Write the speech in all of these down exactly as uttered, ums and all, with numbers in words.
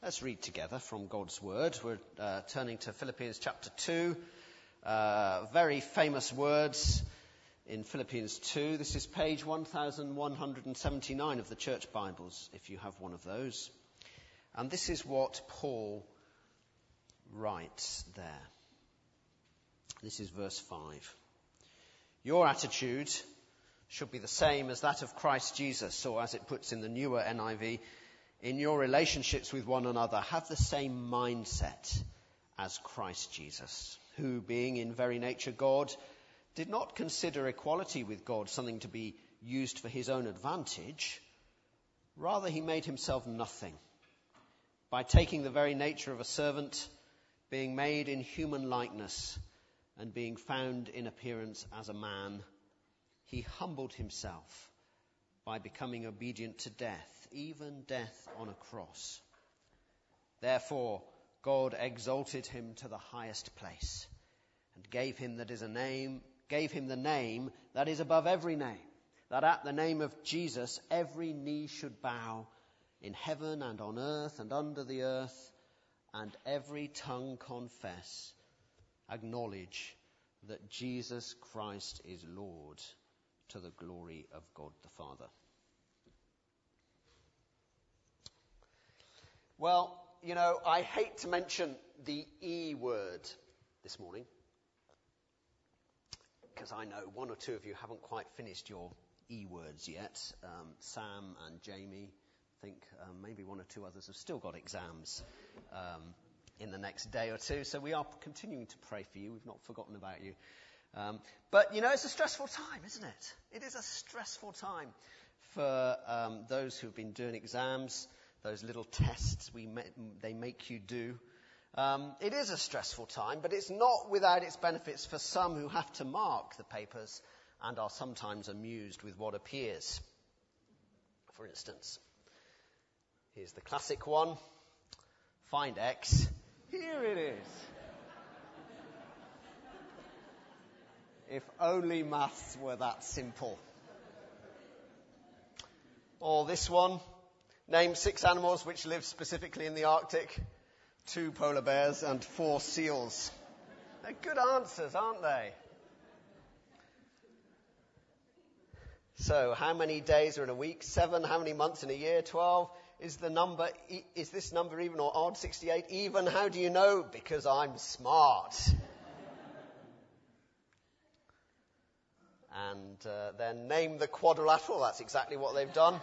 Let's read together from God's Word. We're uh, turning to Philippians chapter two. Uh, very famous words in Philippians two. This is page one thousand one hundred seventy-nine of the Church Bibles, if you have one of those. And this is what Paul writes there. This is verse five. Your attitude should be the same as that of Christ Jesus, or as it puts in the newer N I V, in your relationships with one another, have the same mindset as Christ Jesus, who, being in very nature God, did not consider equality with God something to be used for his own advantage. Rather, he made himself nothing by taking the very nature of a servant, being made in human likeness, and being found in appearance as a man. He humbled himself by becoming obedient to death, even death on a cross. Therefore, God exalted him to the highest place and gave him that is a name, gave him the name that is above every name, that at the name of Jesus every knee should bow in heaven and on earth and under the earth, and every tongue confess, acknowledge that Jesus Christ is Lord, to the glory of God the Father. Well, you know, I hate to mention the E word this morning, because I know one or two of you haven't quite finished your E words yet. Um, Sam and Jamie, I think um, maybe one or two others have still got exams um, in the next day or two, so we are continuing to pray for you. We've not forgotten about you. Um, but, you know, it's a stressful time, isn't it? It is a stressful time for um, those who've been doing exams, those little tests we ma- they make you do. Um, it is a stressful time, but it's not without its benefits for some who have to mark the papers and are sometimes amused with what appears. For instance, here's the classic one. Find X. Here it is. If only maths were that simple. Or this one. Name six animals which live specifically in the Arctic. Two polar bears and four seals. They're good answers, aren't they? So, how many days are in a week? Seven. How many months in a year? Twelve. Is the number, is this number even or odd? Sixty-eight. Even. How do you know? Because I'm smart. And uh, then name the quadrilateral. That's exactly what they've done.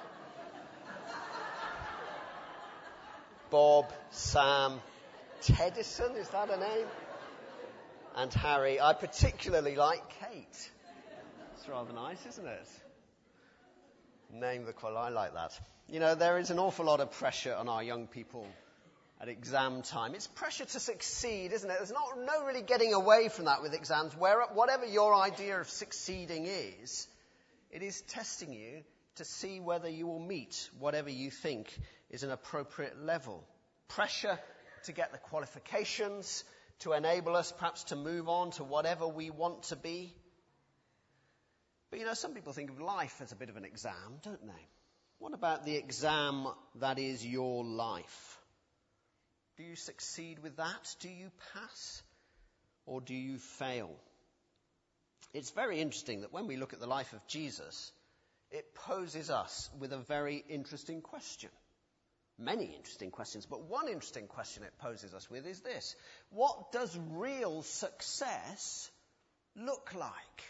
Bob, Sam, Tedison, is that a name? And Harry. I particularly like Kate. It's rather nice, isn't it? Name the quadrilateral. I like that. You know, there is an awful lot of pressure on our young people at exam time. It's pressure to succeed, isn't it? There's not no really getting away from that with exams. Where, whatever your idea of succeeding is, it is testing you to see whether you will meet whatever you think is an appropriate level. Pressure to get the qualifications to enable us perhaps to move on to whatever we want to be. But you know, some people think of life as a bit of an exam, don't they? What about the exam that is your life? Do you succeed with that? Do you pass? Or do you fail? It's very interesting that when we look at the life of Jesus, it poses us with a very interesting question. Many interesting questions, but one interesting question it poses us with is this. What does real success look like?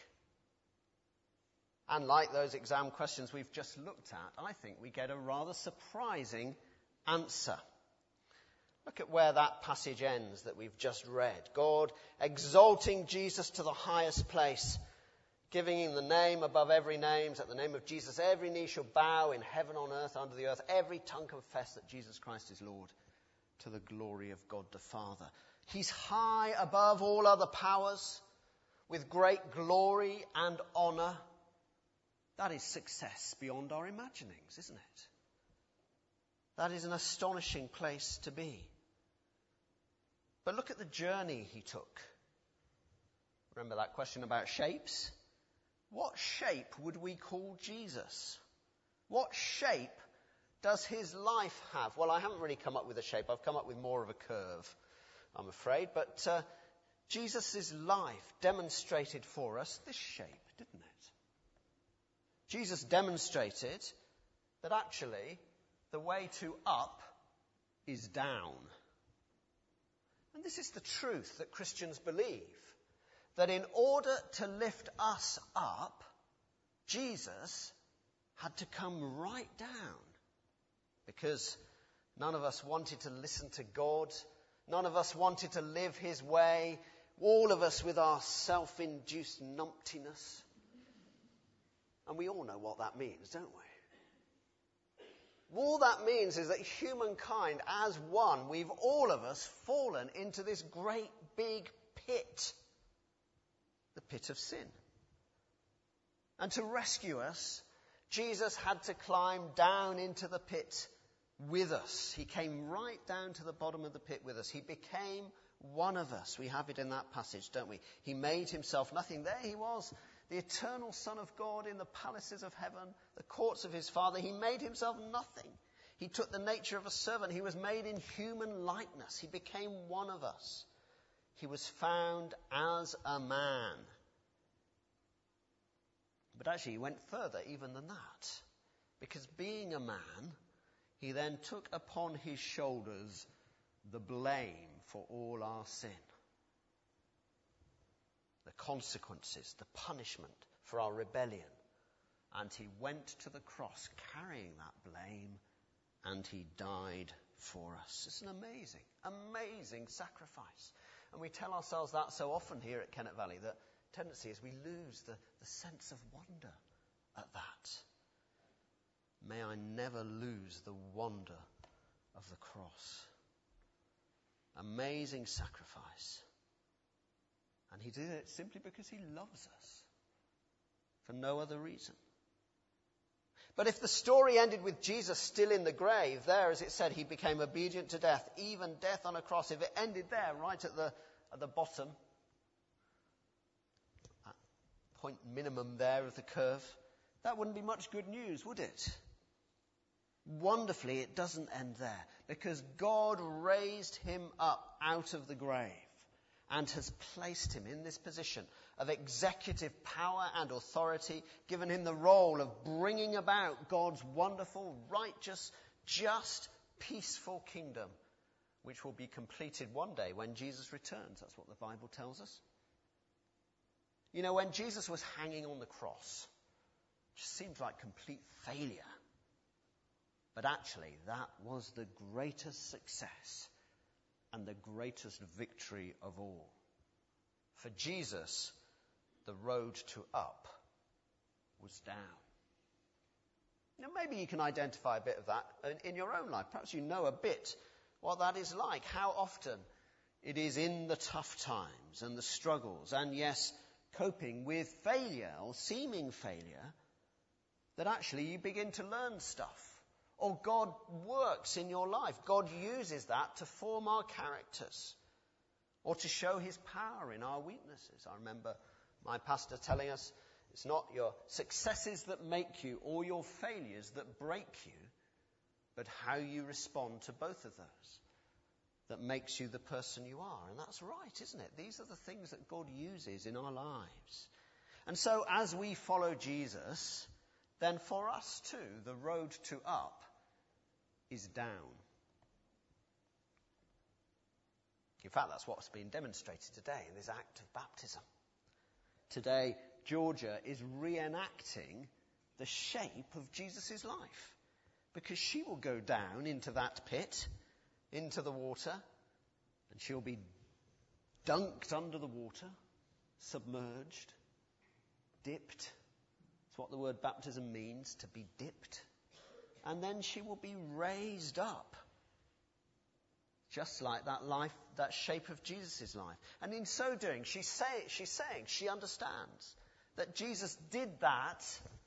And like those exam questions we've just looked at, I think we get a rather surprising answer. Look at where that passage ends that we've just read. God exalting Jesus to the highest place, giving him the name above every name. At the name of Jesus, every knee shall bow in heaven, on earth, under the earth. Every tongue confess that Jesus Christ is Lord, to the glory of God the Father. He's high above all other powers, with great glory and honour. That is success beyond our imaginings, isn't it? That is an astonishing place to be. But look at the journey he took. Remember that question about shapes? What shape would we call Jesus? What shape does his life have? Well, I haven't really come up with a shape. I've come up with more of a curve, I'm afraid. But uh, Jesus' life demonstrated for us this shape, didn't it? Jesus demonstrated that actually the way to up is down. And this is the truth that Christians believe, that in order to lift us up, Jesus had to come right down. Because none of us wanted to listen to God. None of us wanted to live his way. All of us with our self-induced numptiness. And we all know what that means, don't we? All that means is that humankind, as one, we've all of us fallen into this great big pit. The pit of sin. And to rescue us, Jesus had to climb down into the pit with us. He came right down to the bottom of the pit with us. He became one of us. We have it in that passage, don't we? He made himself nothing. There he was, the eternal Son of God in the palaces of heaven, the courts of his Father. He made himself nothing. He took the nature of a servant. He was made in human likeness. He became one of us. He was found as a man. But actually, he went further even than that. Because being a man, he then took upon his shoulders the blame for all our sin. The consequences, the punishment for our rebellion. And he went to the cross carrying that blame, and he died for us. It's an amazing, amazing sacrifice. And we tell ourselves that so often here at Kennet Valley, that tendency is we lose the, the sense of wonder at that. May I never lose the wonder of the cross. Amazing sacrifice. And he did it simply because he loves us. For no other reason. But if the story ended with Jesus still in the grave, there, as it said, he became obedient to death, even death on a cross. If it ended there, right at the at the bottom, at point minimum there of the curve, that wouldn't be much good news, would it? Wonderfully, it doesn't end there, because God raised him up out of the grave and has placed him in this position of executive power and authority, given him the role of bringing about God's wonderful, righteous, just, peaceful kingdom, which will be completed one day when Jesus returns. That's what the Bible tells us. You know, when Jesus was hanging on the cross, it just seems like complete failure. But actually, that was the greatest success and the greatest victory of all. For Jesus, the road to up was down. Now, maybe you can identify a bit of that in your own life. Perhaps you know a bit what that is like. How often it is in the tough times and the struggles, and yes, coping with failure or seeming failure, that actually you begin to learn stuff. Or God works in your life. God uses that to form our characters. Or to show his power in our weaknesses. I remember my pastor telling us, it's not your successes that make you or your failures that break you, but how you respond to both of those that makes you the person you are. And that's right, isn't it? These are the things that God uses in our lives. And so as we follow Jesus, then for us too, the road to up is down. In fact, that's what's being demonstrated today in this act of baptism. Today, Georgia is reenacting the shape of Jesus' life, because she will go down into that pit, into the water, and she'll be dunked under the water, submerged, dipped. That's what the word baptism means, to be dipped. And then she will be raised up. Just like that life, that shape of Jesus' life. And in so doing, she's, say, she's saying, she understands that Jesus did that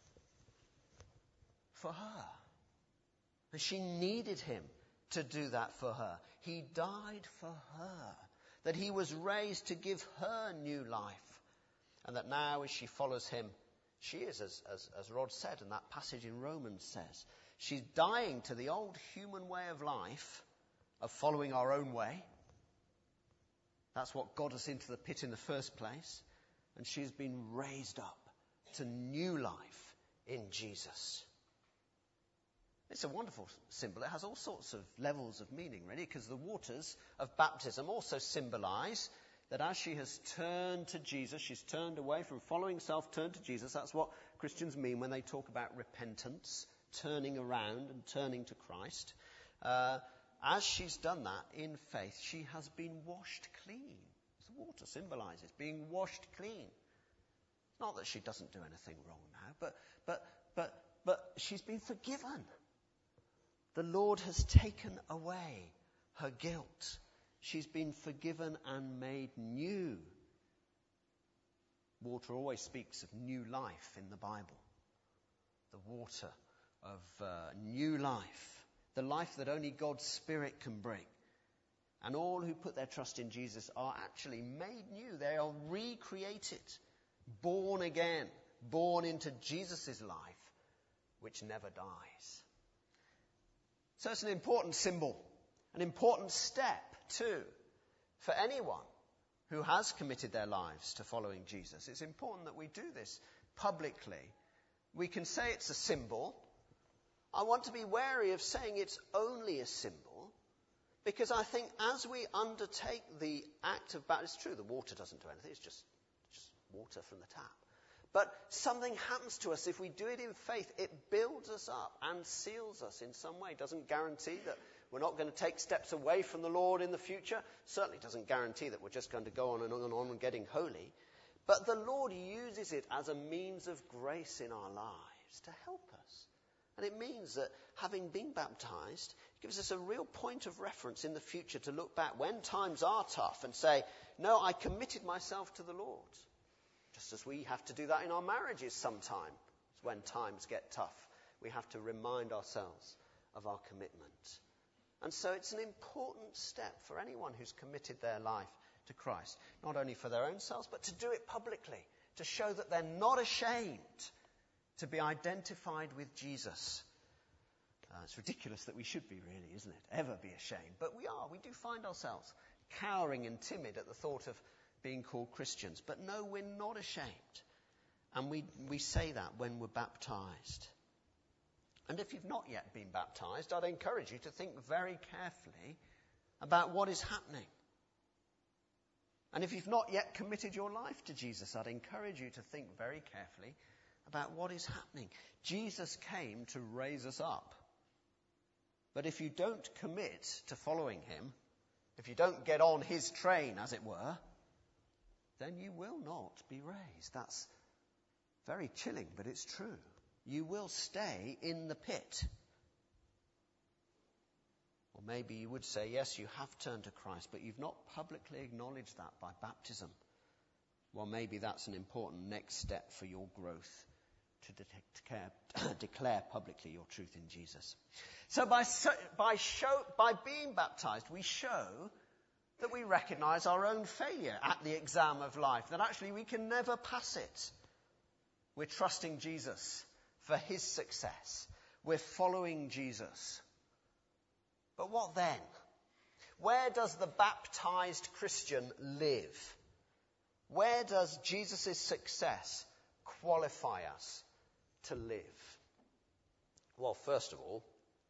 for her. And she needed him to do that for her. He died for her. That he was raised to give her new life. And that now, as she follows him, she is, as, as, as Rod said, and that passage in Romans says, She's dying to the old human way of life, of following our own way. That's what got us into the pit in the first place. And she's been raised up to new life in Jesus. It's a wonderful symbol. It has all sorts of levels of meaning, really, because the waters of baptism also symbolize that as she has turned to Jesus, she's turned away from following self, turned to Jesus. That's what Christians mean when they talk about repentance, turning around and turning to Christ. Uh, as she's done that in faith, she has been washed clean. As the water symbolizes being washed clean. Not that she doesn't do anything wrong now, but but but but she's been forgiven. The Lord has taken away her guilt. She's been forgiven and made new. Water always speaks of new life in the Bible. The water of uh, new life. The life that only God's Spirit can bring. And all who put their trust in Jesus are actually made new. They are recreated, born again, born into Jesus' life, which never dies. So it's an important symbol, an important step too, for anyone who has committed their lives to following Jesus. It's important that we do this publicly. We can say it's a symbol. I want to be wary of saying it's only a symbol, because I think as we undertake the act of baptism, it's true, the water doesn't do anything, it's just, just water from the tap. But something happens to us if we do it in faith. It builds us up and seals us in some way. It doesn't guarantee that we're not going to take steps away from the Lord in the future. Certainly doesn't guarantee that we're just going to go on and on and on and getting holy. But the Lord uses it as a means of grace in our lives to help us. And it means that having been baptized, it gives us a real point of reference in the future to look back when times are tough and say, no, I committed myself to the Lord. Just as we have to do that in our marriages sometimes. When times get tough, we have to remind ourselves of our commitment. And so it's an important step for anyone who's committed their life to Christ. Not only for their own selves, but to do it publicly. To show that they're not ashamed to be identified with Jesus. Uh, it's ridiculous that we should be, really, isn't it? Ever be ashamed. But we are. We do find ourselves cowering and timid at the thought of being called Christians. But no, we're not ashamed. And we we say that when we're baptized. And if you've not yet been baptized, I'd encourage you to think very carefully about what is happening. And if you've not yet committed your life to Jesus, I'd encourage you to think very carefully about what is happening. Jesus came to raise us up. But if you don't commit to following him, if you don't get on his train, as it were, then you will not be raised. That's very chilling, but it's true. You will stay in the pit. Or maybe you would say, yes, you have turned to Christ, but you've not publicly acknowledged that by baptism. Well, maybe that's an important next step for your growth, to declare, declare publicly your truth in Jesus. So by, by, show, by being baptized, we show that we recognize our own failure at the exam of life, that actually we can never pass it. We're trusting Jesus for his success. We're following Jesus. But what then? Where does the baptized Christian live? Where does Jesus' success qualify us to live? Well, first of all,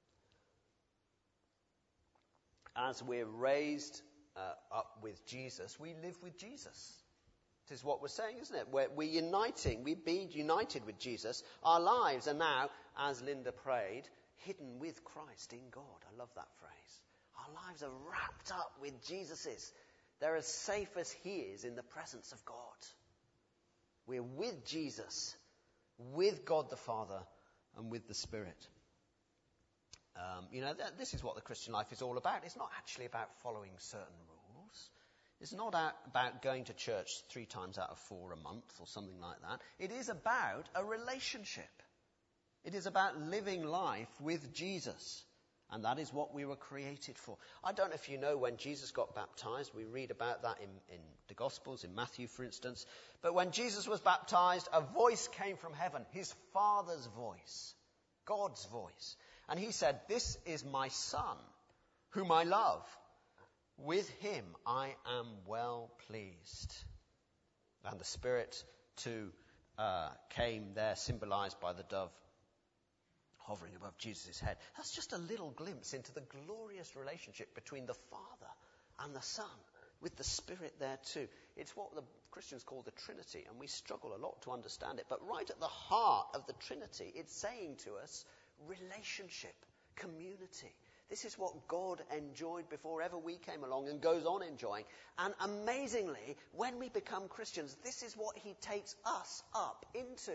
as we're raised uh, up with Jesus, we live with Jesus. This is what we're saying, isn't it? We're, we're uniting, we be united with Jesus. Our lives are now, as Linda prayed, hidden with Christ in God. I love that phrase. Our lives are wrapped up with Jesus's. They're as safe as he is in the presence of God. We're with Jesus, with God the Father, and with the Spirit. Um, you know, th- this is what the Christian life is all about. It's not actually about following certain rules. It's not out, about going to church three times out of four a month or something like that. It is about a relationship. It is about living life with Jesus. And that is what we were created for. I don't know if you know when Jesus got baptized. We read about that in, in the Gospels, in Matthew, for instance. But when Jesus was baptized, a voice came from heaven, his Father's voice, God's voice. And he said, "This is my Son, whom I love. With him I am well pleased." And the Spirit too uh, came there, symbolized by the dove hovering above Jesus' head. That's just a little glimpse into the glorious relationship between the Father and the Son, with the Spirit there too. It's what the Christians call the Trinity, and we struggle a lot to understand it. But right at the heart of the Trinity, it's saying to us, relationship, community. This is what God enjoyed before ever we came along and goes on enjoying. And amazingly, when we become Christians, this is what he takes us up into.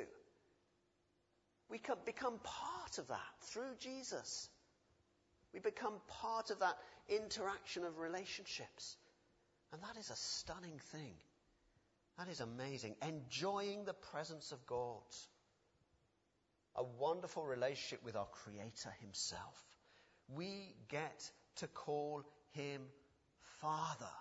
We can become part of that through Jesus. We become part of that interaction of relationships. And that is a stunning thing. That is amazing. Enjoying the presence of God. A wonderful relationship with our Creator himself. We get to call him Father.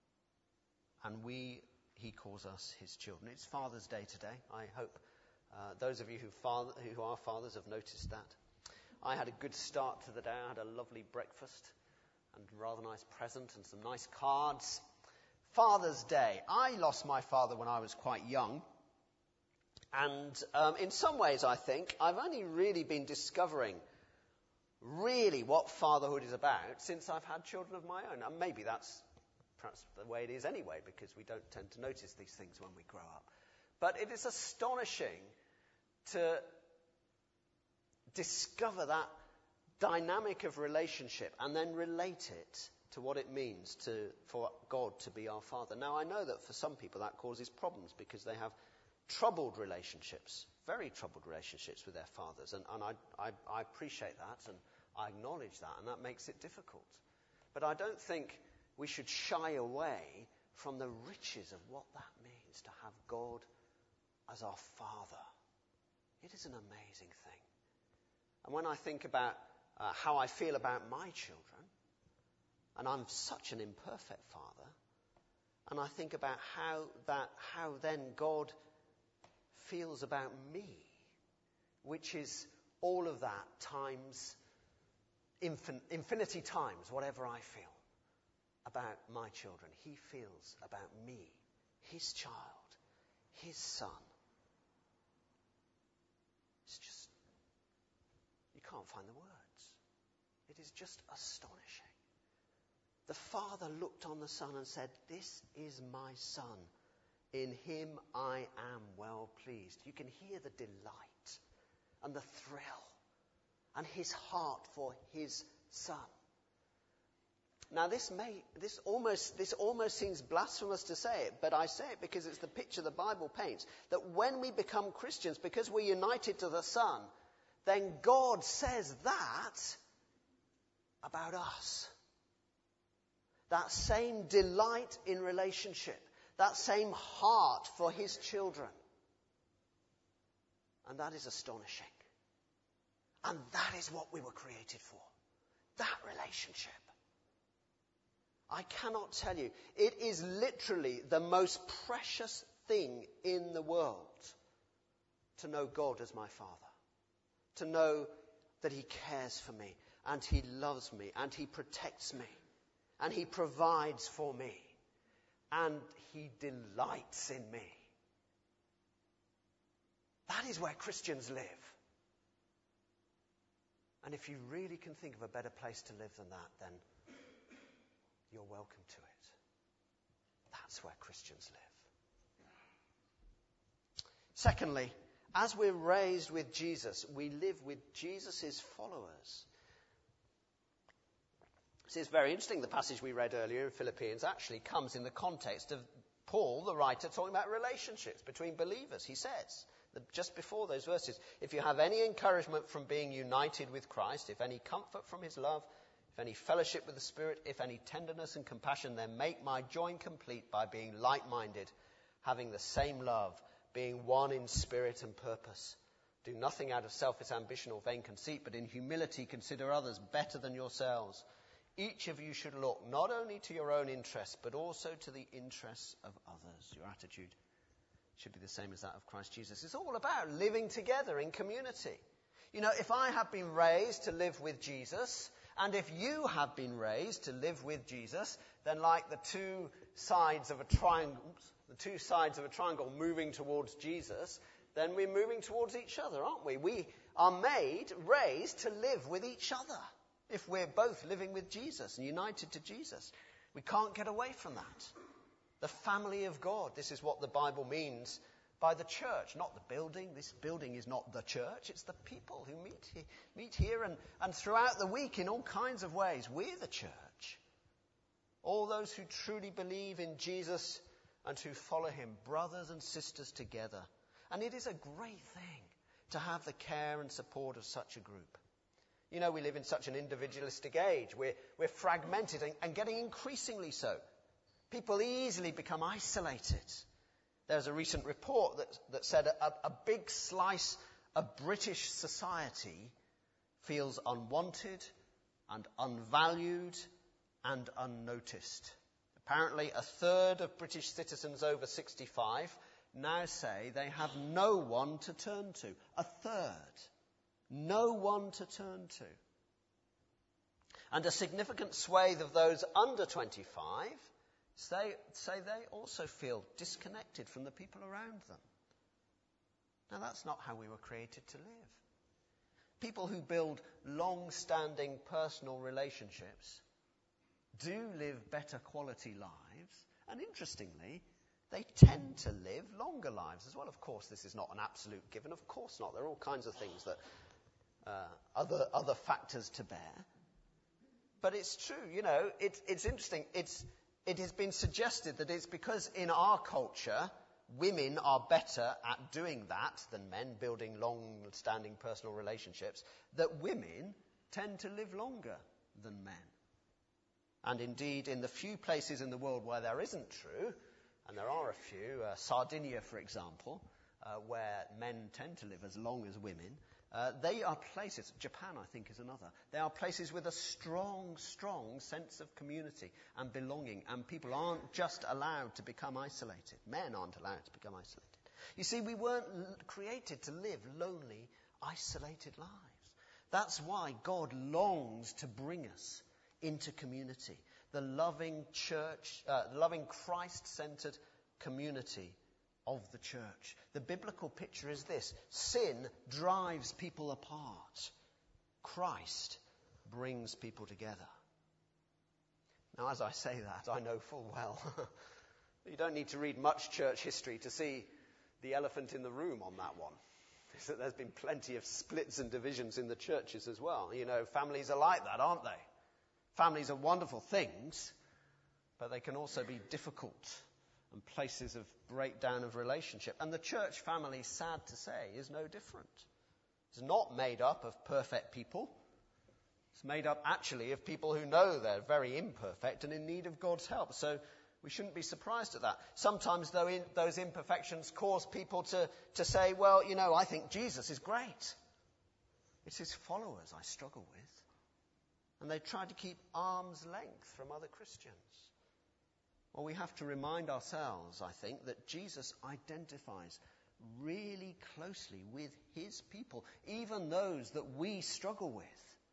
And we, he calls us his children. It's Father's Day today. I hope uh, those of you who, father, who are fathers have noticed that. I had a good start to the day. I had a lovely breakfast and a rather nice present and some nice cards. Father's Day. I lost my father when I was quite young. And um, in some ways, I think, I've only really been discovering really what fatherhood is about since I've had children of my own. And maybe that's perhaps the way it is anyway, because we don't tend to notice these things when we grow up. But it is astonishing to discover that dynamic of relationship and then relate it to what it means to for God to be our Father. Now, I know that for some people that causes problems because they have troubled relationships, very troubled relationships with their fathers. And, and I, I, I appreciate that and I acknowledge that, and that makes it difficult. But I don't think we should shy away from the riches of what that means to have God as our Father. It is an amazing thing. And when I think about uh, how I feel about my children, and I'm such an imperfect father, and I think about how that, how then God feels about me, which is all of that times infin- infinity times whatever I feel about my children. He feels about me, his child, his son. It's just, you can't find the words. It is just astonishing. The Father looked on the Son and said, "This is my Son. In him I am well pleased." You can hear the delight and the thrill and his heart for his Son. Now this may, this almost, this almost seems blasphemous to say it, but I say it because it's the picture the Bible paints, that when we become Christians, because we're united to the Son, then God says that about us. That same delight in relationship, that same heart for his children. And that is astonishing. And that is what we were created for. That relationship. I cannot tell you, it is literally the most precious thing in the world to know God as my Father. To know that he cares for me, and he loves me, and he protects me, and he provides for me, and he delights in me. That is where Christians live. And if you really can think of a better place to live than that, then you're welcome to it. That's where Christians live. Secondly, as we're raised with Jesus, we live with Jesus' followers. See, it's very interesting. The passage we read earlier in Philippians actually comes in the context of Paul, the writer, talking about relationships between believers. He says, that just before those verses, if you have any encouragement from being united with Christ, if any comfort from his love, if any fellowship with the Spirit, if any tenderness and compassion, then make my joy complete by being like-minded, having the same love, being one in spirit and purpose. Do nothing out of selfish ambition or vain conceit, but in humility consider others better than yourselves. Each of you should look not only to your own interests, but also to the interests of others. Your attitude should be the same as that of Christ Jesus. It's all about living together in community. You know, if I have been raised to live with Jesus, and if you have been raised to live with Jesus, then like the two sides of a triangle, the two sides of a triangle moving towards Jesus, then we're moving towards each other, aren't we? We are made, raised to live with each other. If we're both living with Jesus and united to Jesus, we can't get away from that. The family of God, this is what the Bible means by the church, not the building. This building is not the church, it's the people who meet, he, meet here and, and throughout the week in all kinds of ways. We're the church. All those who truly believe in Jesus and who follow him, brothers and sisters together. And it is a great thing to have the care and support of such a group. You know, we live in such an individualistic age. We're, we're fragmented and, and getting increasingly so. People easily become isolated. There's a recent report that, that said a, a big slice of British society feels unwanted and unvalued and unnoticed. Apparently, a third of British citizens over sixty-five now say they have no one to turn to. A third. No one to turn to. And a significant swathe of those under twenty-five say, say they also feel disconnected from the people around them. Now, that's not how we were created to live. People who build long-standing personal relationships do live better quality lives, and interestingly, they tend to live longer lives as well. Of course, this is not an absolute given. Of course not. There are all kinds of things that uh, other other factors to bear. But it's true. You know, it, it's interesting. It's it has been suggested that it's because in our culture, women are better at doing that than men, building long-standing personal relationships, that women tend to live longer than men. And indeed, in the few places in the world where that isn't true, and there are a few, uh, Sardinia, for example, uh, where men tend to live as long as women, uh, they are places, Japan I think is another, they are places with a strong, strong sense of community and belonging, and people aren't just allowed to become isolated. Men aren't allowed to become isolated. You see, we weren't l- created to live lonely, isolated lives. That's why God longs to bring us into community. The loving church, uh, the loving Christ-centered community of the church. The biblical picture is this: sin drives people apart. Christ brings people together. Now, as I say that, I know full well you don't need to read much church history to see the elephant in the room on that one. Is that there's been plenty of splits and divisions in the churches as well. You know, families are like that, aren't they? Families are wonderful things, but they can also be difficult and places of breakdown of relationship. And the church family, sad to say, is no different. It's not made up of perfect people. It's made up actually of people who know they're very imperfect and in need of God's help. So we shouldn't be surprised at that. Sometimes though, in, those imperfections cause people to, to say, well, you know, I think Jesus is great. It's his followers I struggle with. And they try to keep arm's length from other Christians. Well, we have to remind ourselves, I think, that Jesus identifies really closely with his people, even those that we struggle with.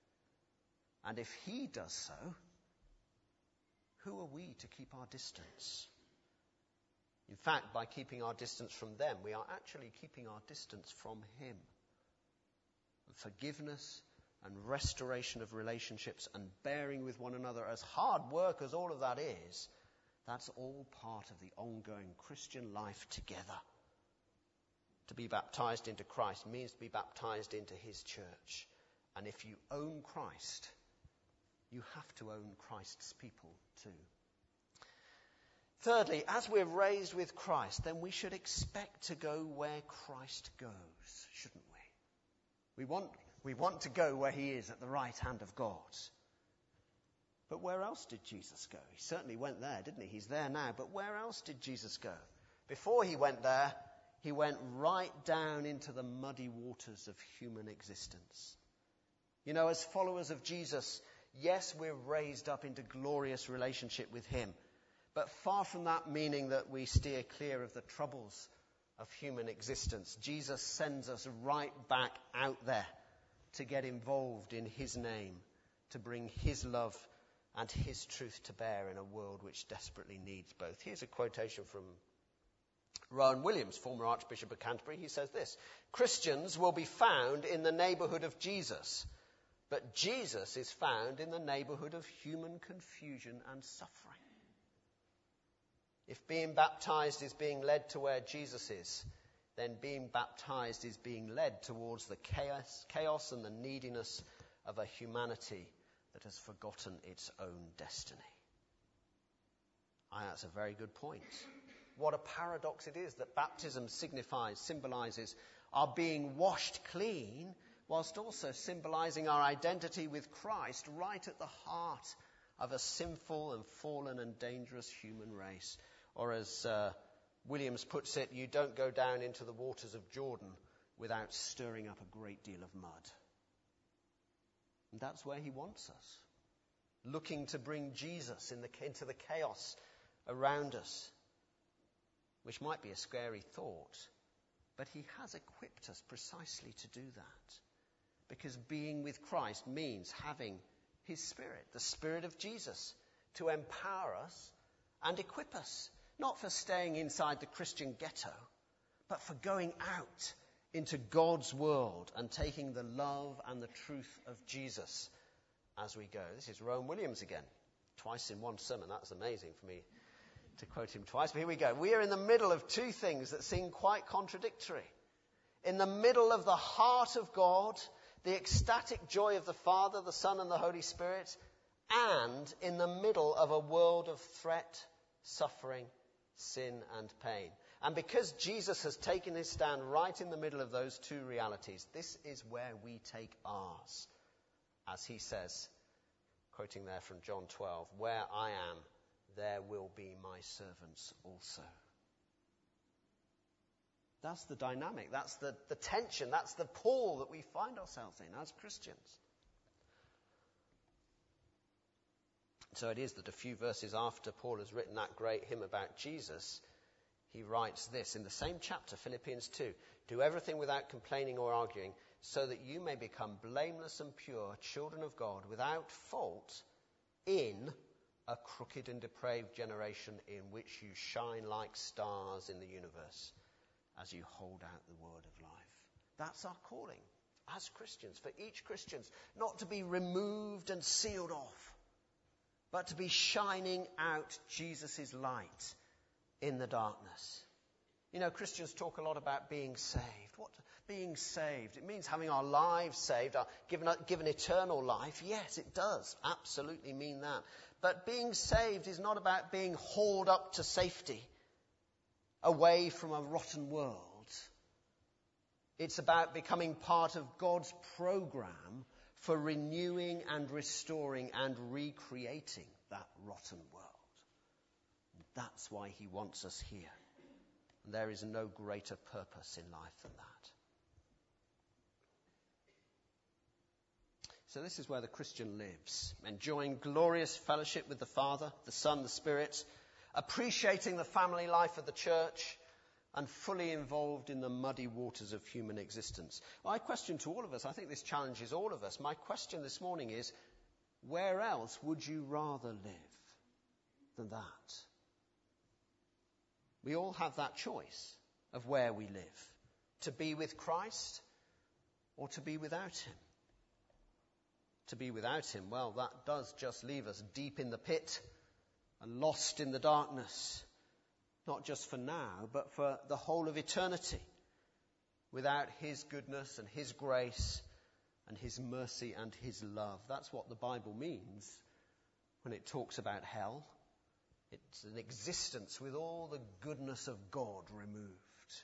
And if he does so, who are we to keep our distance? In fact, by keeping our distance from them, we are actually keeping our distance from him. And forgiveness and restoration of relationships and bearing with one another, as hard work as all of that is, that's all part of the ongoing Christian life together. To be baptized into Christ means to be baptized into his church. And if you own Christ, you have to own Christ's people too. Thirdly, as we're raised with Christ, then we should expect to go where Christ goes, shouldn't we? We want, we want to go where he is, at the right hand of God. But where else did Jesus go? He certainly went there, didn't he? He's there now. But where else did Jesus go? Before he went there, he went right down into the muddy waters of human existence. You know, as followers of Jesus, yes, we're raised up into glorious relationship with him. But far from that meaning that we steer clear of the troubles of human existence, Jesus sends us right back out there to get involved in his name, to bring his love and his truth to bear in a world which desperately needs both. Here's a quotation from Rowan Williams, former Archbishop of Canterbury. He says this: Christians will be found in the neighbourhood of Jesus, but Jesus is found in the neighbourhood of human confusion and suffering. If being baptized is being led to where Jesus is, then being baptized is being led towards the chaos, chaos and the neediness of a humanity that has forgotten its own destiny. Ah, that's a very good point. What a paradox it is that baptism signifies, symbolizes our being washed clean, whilst also symbolizing our identity with Christ right at the heart of a sinful and fallen and dangerous human race. Or as uh, Williams puts it, you don't go down into the waters of Jordan without stirring up a great deal of mud. And that's where he wants us, looking to bring Jesus in the, into the chaos around us, which might be a scary thought, but he has equipped us precisely to do that. Because being with Christ means having his Spirit, the Spirit of Jesus, to empower us and equip us, not for staying inside the Christian ghetto, but for going out into God's world and taking the love and the truth of Jesus as we go. This is Rowan Williams again, twice in one sermon. That's amazing for me to quote him twice. But here we go. We are in the middle of two things that seem quite contradictory. In the middle of the heart of God, the ecstatic joy of the Father, the Son, and the Holy Spirit, and in the middle of a world of threat, suffering, sin, and pain. And because Jesus has taken his stand right in the middle of those two realities, this is where we take ours. As he says, quoting there from John twelve, where I am, there will be my servants also. That's the dynamic, that's the, the tension, that's the pull that we find ourselves in as Christians. So it is that a few verses after Paul has written that great hymn about Jesus, he writes this in the same chapter, Philippians two, do everything without complaining or arguing, so that you may become blameless and pure, children of God, without fault, in a crooked and depraved generation in which you shine like stars in the universe as you hold out the word of life. That's our calling as Christians, for each Christian, not to be removed and sealed off, but to be shining out Jesus' light in the darkness. You know, Christians talk a lot about being saved. What? Being saved. It means having our lives saved, our, given, given eternal life. Yes, it does absolutely mean that. But being saved is not about being hauled up to safety, away from a rotten world. It's about becoming part of God's program for renewing and restoring and recreating that rotten world. That's why he wants us here. And there is no greater purpose in life than that. So this is where the Christian lives, enjoying glorious fellowship with the Father, the Son, the Spirit, appreciating the family life of the church, and fully involved in the muddy waters of human existence. My question to all of us, I think this challenges all of us, my question this morning is, where else would you rather live than that? We all have that choice of where we live, to be with Christ or to be without him. To be without him, well, that does just leave us deep in the pit and lost in the darkness, not just for now, but for the whole of eternity, without his goodness and his grace and his mercy and his love. That's what the Bible means when it talks about hell. It's an existence with all the goodness of God removed.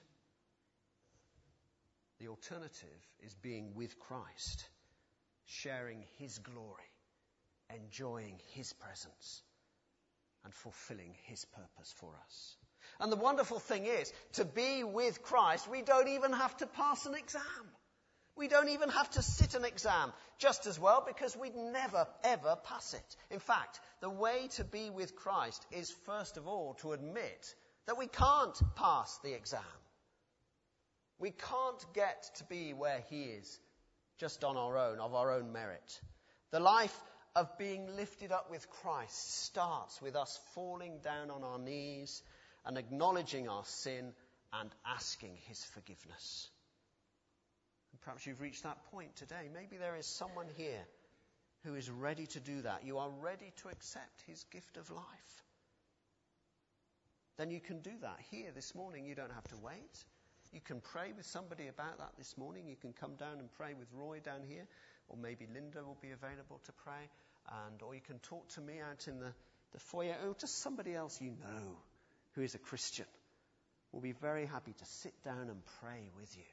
The alternative is being with Christ, sharing his glory, enjoying his presence, and fulfilling his purpose for us. And the wonderful thing is, to be with Christ, we don't even have to pass an exam. We don't even have to sit an exam just as well, because we'd never, ever pass it. In fact, the way to be with Christ is, first of all, to admit that we can't pass the exam. We can't get to be where he is just on our own, of our own merit. The life of being lifted up with Christ starts with us falling down on our knees and acknowledging our sin and asking his forgiveness. And perhaps you've reached that point today. Maybe there is someone here who is ready to do that. You are ready to accept his gift of life. Then you can do that here this morning. You don't have to wait. You can pray with somebody about that this morning. You can come down and pray with Roy down here, or maybe Linda will be available to pray, and or you can talk to me out in the, the foyer, or just somebody else you know who is a Christian. We'll be very happy to sit down and pray with you.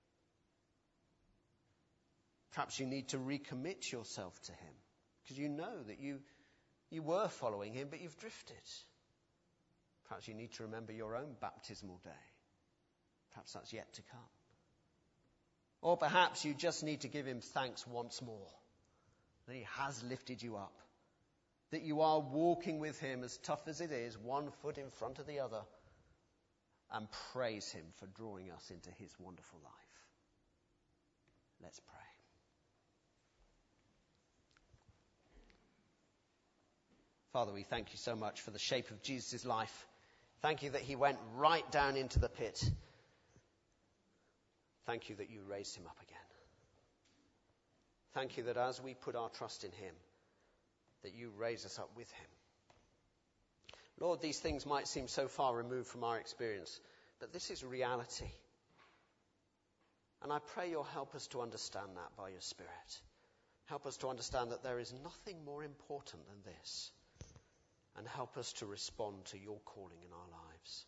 Perhaps you need to recommit yourself to him, because you know that you, you were following him, but you've drifted. Perhaps you need to remember your own baptismal day. Perhaps that's yet to come. Or perhaps you just need to give him thanks once more that he has lifted you up, that you are walking with him, as tough as it is, one foot in front of the other, and praise him for drawing us into his wonderful life. Let's pray. Father, we thank you so much for the shape of Jesus' life. Thank you that he went right down into the pit. Thank you that you raised him up again. Thank you that as we put our trust in him, that you raise us up with him. Lord, these things might seem so far removed from our experience, but this is reality. And I pray you'll help us to understand that by your Spirit. Help us to understand that there is nothing more important than this. And help us to respond to your calling in our lives.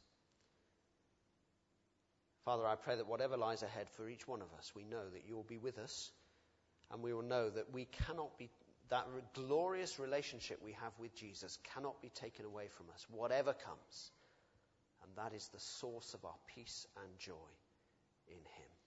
Father, I pray that whatever lies ahead for each one of us, we know that you will be with us, and we will know that we cannot be, that glorious relationship we have with Jesus cannot be taken away from us, whatever comes. And that is the source of our peace and joy in him.